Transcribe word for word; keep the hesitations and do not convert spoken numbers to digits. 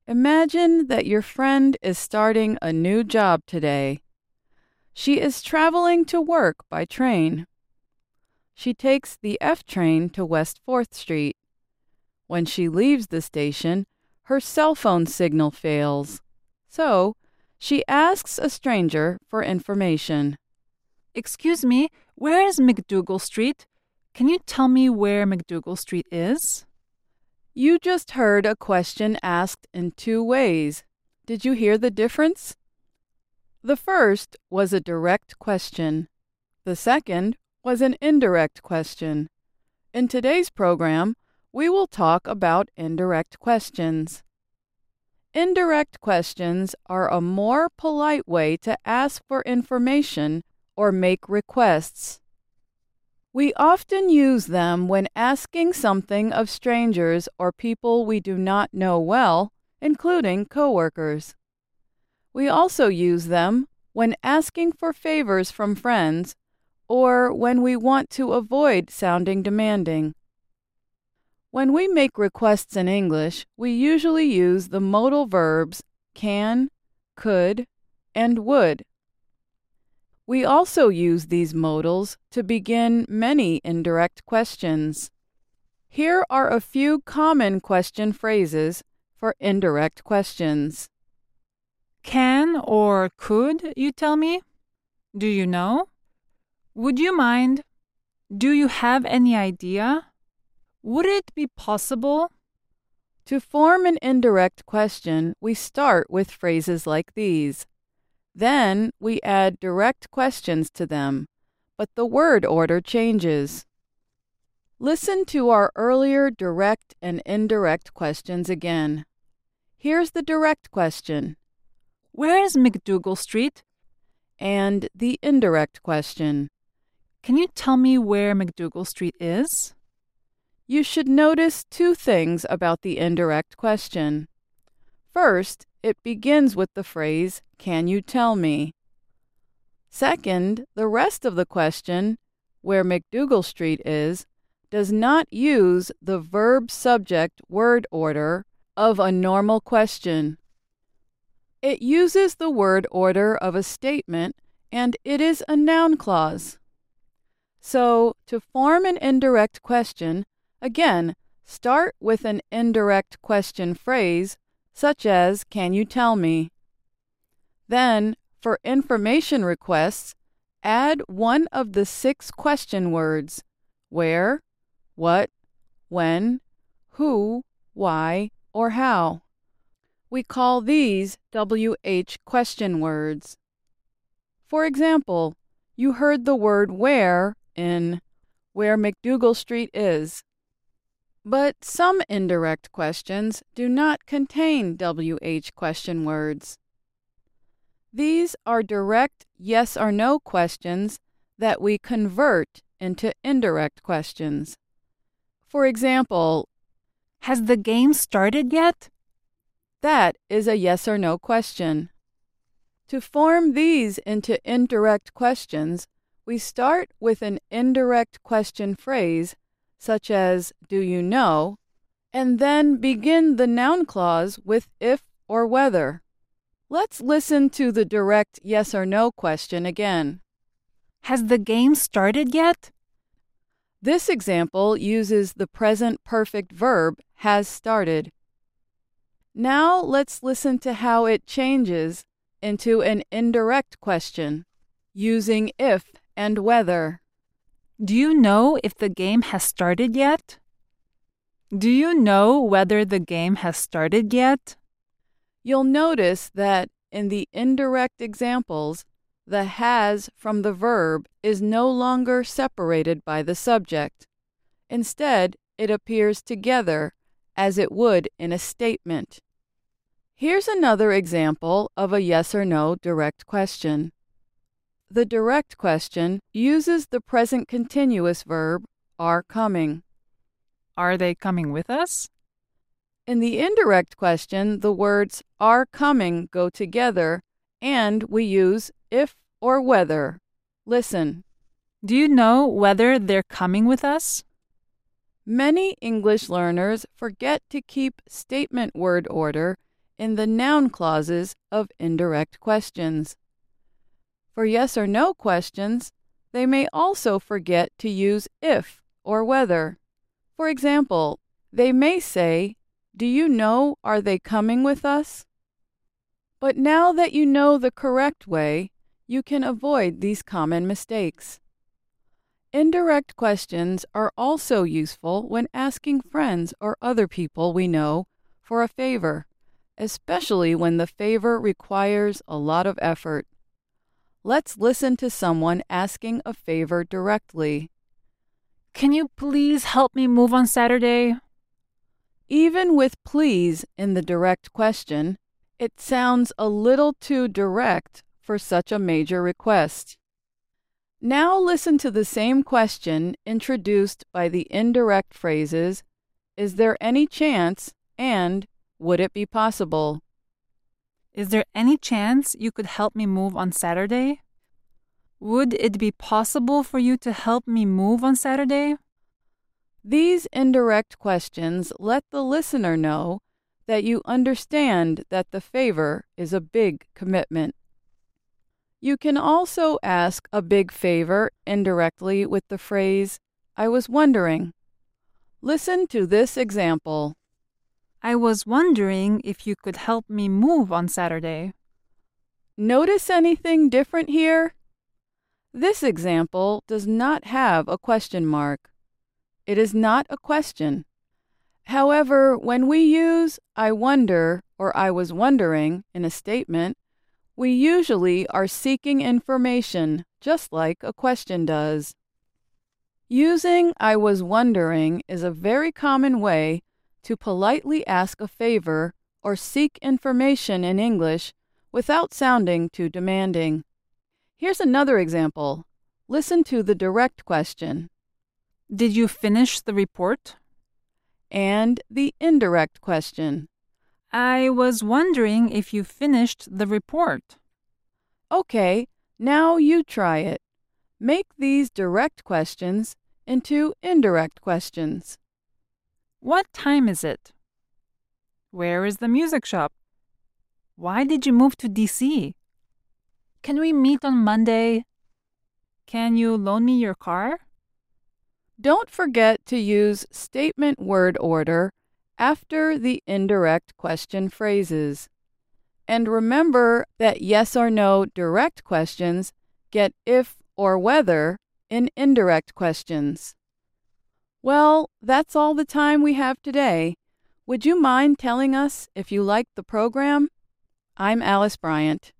Imagine that your friend is starting a new job today. She is traveling to work by train. She takes the F train to West fourth Street. When she leaves the station, her cell phone signal fails. So, she asks a stranger for information. Excuse me, where is McDougal Street? Can you tell me where McDougal Street is? You just heard a question asked in two ways. Did you hear the difference? The first was a direct question. The second was an indirect question. In today's program, we will talk about indirect questions. Indirect questions are a more polite way to ask for information or make requests. We often use them when asking something of strangers or people we do not know well, including coworkers. We also use them when asking for favors from friends or when we want to avoid sounding demanding. When we make requests in English, we usually use the modal verbs can, could, and would. We also use these modals to begin many indirect questions. Here are a few common question phrases for indirect questions. Can or could you tell me? Do you know? Would you mind? Do you have any idea? Would it be possible? To form an indirect question, we start with phrases like these. Then we add direct questions to them, but the word order changes. Listen to our earlier direct and indirect questions again. Here's the direct question. Where is McDougal Street? And the indirect question. Can you tell me where McDougal Street is? You should notice two things about the indirect question. First, it begins with the phrase, "Can you tell me?" Second, the rest of the question, where McDougal Street is, does not use the verb-subject-word order of a normal question. It uses the word order of a statement, and it is a noun clause. So, to form an indirect question, again, start with an indirect question phrase, such as, "Can you tell me?" Then, for information requests, add one of the six question words, where, what, when, who, why, or how. We call these W H question words. For example, you heard the word where in where McDougal Street is. But some indirect questions do not contain W H question words. These are direct yes or no questions that we convert into indirect questions. For example, has the game started yet? That is a yes or no question. To form these into indirect questions, we start with an indirect question phrase, such as, "Do you know?" and then begin the noun clause with if or whether. Let's listen to the direct yes or no question again. Has the game started yet? This example uses the present perfect verb has started. Now let's listen to how it changes into an indirect question using if and whether. Do you know if the game has started yet? Do you know whether the game has started yet? You'll notice that in the indirect examples, the has from the verb is no longer separated by the subject. Instead, it appears together as it would in a statement. Here's another example of a yes or no direct question. The direct question uses the present continuous verb are coming. Are they coming with us? In the indirect question, the words are coming go together, and we use if or whether. Listen. Do you know whether they're coming with us? Many English learners forget to keep statement word order in the noun clauses of indirect questions. For yes or no questions, they may also forget to use if or whether. For example, they may say, "Do you know, are they coming with us?" But now that you know the correct way, you can avoid these common mistakes. Indirect questions are also useful when asking friends or other people we know for a favor, especially when the favor requires a lot of effort. Let's listen to someone asking a favor directly. Can you please help me move on Saturday? Even with please in the direct question, it sounds a little too direct for such a major request. Now listen to the same question introduced by the indirect phrases, "Is there any chance?" and "Would it be possible?" Is there any chance you could help me move on Saturday? Would it be possible for you to help me move on Saturday? These indirect questions let the listener know that you understand that the favor is a big commitment. You can also ask a big favor indirectly with the phrase, "I was wondering." Listen to this example. I was wondering if you could help me move on Saturday. Notice anything different here? This example does not have a question mark. It is not a question. However, when we use "I wonder" or "I was wondering" in a statement, we usually are seeking information, just like a question does. Using "I was wondering" is a very common way to politely ask a favor or seek information in English without sounding too demanding. Here's another example. Listen to the direct question. Did you finish the report? And the indirect question. I was wondering if you finished the report. Okay, now you try it. Make these direct questions into indirect questions. What time is it? Where is the music shop? Why did you move to D C? Can we meet on Monday? Can you loan me your car? Don't forget to use statement word order after the indirect question phrases. And remember that yes or no direct questions get if or whether in indirect questions. Well, that's all the time we have today. Would you mind telling us if you liked the program? I'm Alice Bryant.